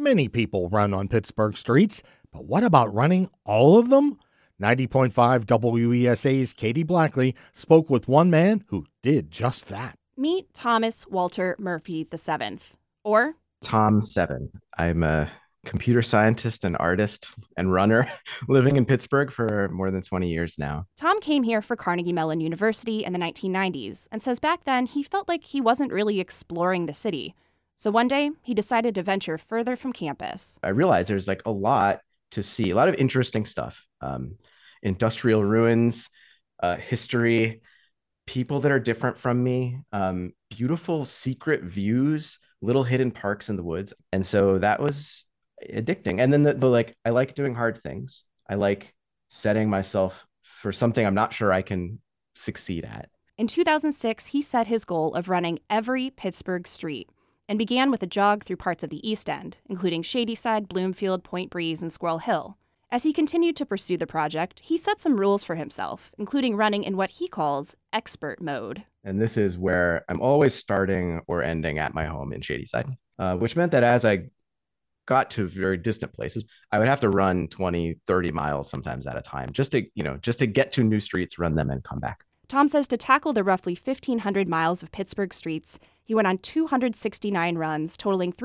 Many people run on Pittsburgh streets, but what about running all of them? 90.5 WESA's Katie Blackley spoke with one man who did just that. Meet Thomas Walter Murphy VII, or Tom Seven. I'm a computer scientist and artist and runner living in Pittsburgh for more than 20 years now. Tom came here for Carnegie Mellon University in the 1990s and says back then he felt like he wasn't really exploring the city. So one day, he decided to venture further from campus. I realized there's a lot to see, a lot of interesting stuff. Industrial ruins, history, people that are different from me, beautiful secret views, little hidden parks in the woods. And so that was addicting. And then I like doing hard things. I like setting myself for something I'm not sure I can succeed at. In 2006, he set his goal of running every Pittsburgh street and began with a jog through parts of the East End, including Shadyside, Bloomfield, Point Breeze, and Squirrel Hill. As he continued to pursue the project, he set some rules for himself, including running in what he calls expert mode. And this is where I'm always starting or ending at my home in Shadyside, which meant that as I got to very distant places, I would have to run 20, 30 miles sometimes at a time just to get to new streets, run them, and come back. Tom says to tackle the roughly 1,500 miles of Pittsburgh streets, he went on 269 runs, totaling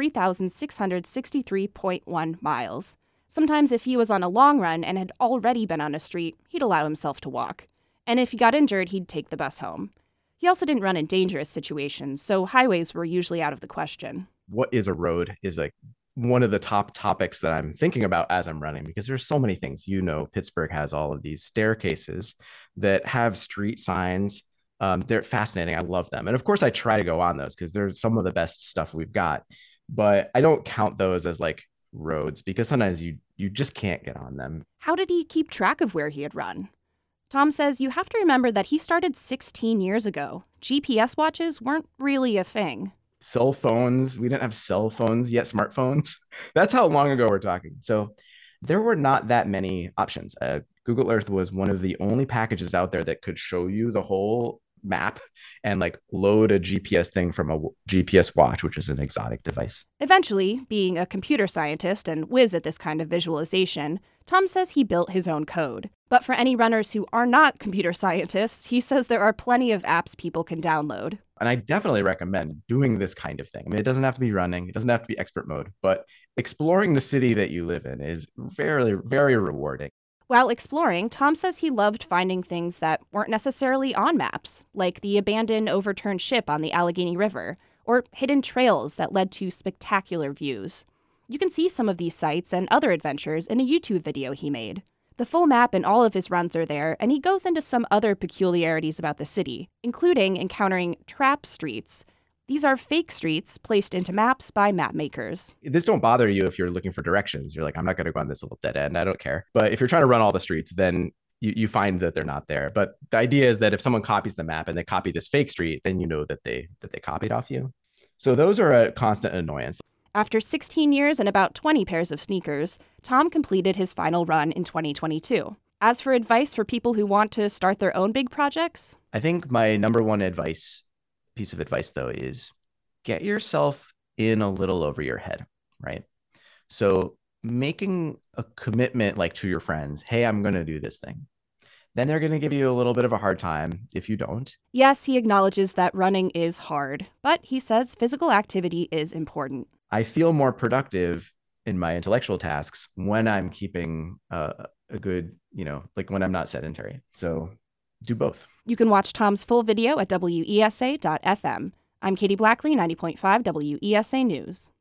3,663.1 miles. Sometimes if he was on a long run and had already been on a street, he'd allow himself to walk. And if he got injured, he'd take the bus home. He also didn't run in dangerous situations, so highways were usually out of the question. What is a road is one of the top topics that I'm thinking about as I'm running, because there's so many things. Pittsburgh has all of these staircases that have street signs. They're fascinating. I love them. And of course, I try to go on those because they're some of the best stuff we've got. But I don't count those as roads because sometimes you just can't get on them. How did he keep track of where he had run? Tom says you have to remember that he started 16 years ago. GPS watches weren't really a thing. Cell phones, we didn't have cell phones yet, smartphones. That's how long ago we're talking. So there were not that many options. Google Earth was one of the only packages out there that could show you the whole map and load a GPS thing from a GPS watch, which is an exotic device. Eventually, being a computer scientist and whiz at this kind of visualization, Tom says he built his own code. But for any runners who are not computer scientists, he says there are plenty of apps people can download. And I definitely recommend doing this kind of thing. I mean, it doesn't have to be running. It doesn't have to be expert mode, but exploring the city that you live in is very, very rewarding. While exploring, Tom says he loved finding things that weren't necessarily on maps, like the abandoned overturned ship on the Allegheny River, or hidden trails that led to spectacular views. You can see some of these sites and other adventures in a YouTube video he made. The full map and all of his runs are there, and he goes into some other peculiarities about the city, including encountering trap streets. These are fake streets placed into maps by map makers. This don't bother you if you're looking for directions. You're I'm not going to go on this little dead end. I don't care. But if you're trying to run all the streets, then you find that they're not there. But the idea is that if someone copies the map and they copy this fake street, then you know that they copied off you. So those are a constant annoyance. After 16 years and about 20 pairs of sneakers, Tom completed his final run in 2022. As for advice for people who want to start their own big projects, I think my number one piece of advice, though, is get yourself in a little over your head, right? So making a commitment to your friends, hey, I'm going to do this thing. Then they're going to give you a little bit of a hard time if you don't. Yes, he acknowledges that running is hard, but he says physical activity is important. I feel more productive in my intellectual tasks when I'm keeping a good, when I'm not sedentary. So do both. You can watch Tom's full video at WESA.fm. I'm Katie Blackley, 90.5 WESA News.